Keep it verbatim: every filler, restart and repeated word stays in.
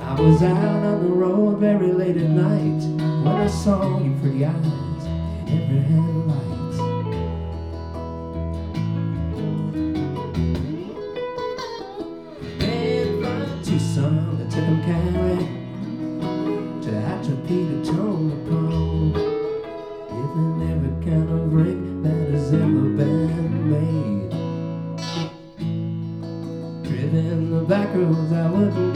I was out on the road very late at night when I saw your pretty eyes in every headlight. And from Tucson to Tucumcari to Atchapeta, Tonopah, giving every kind of rig that has ever been made. Driven the back roads I wouldn't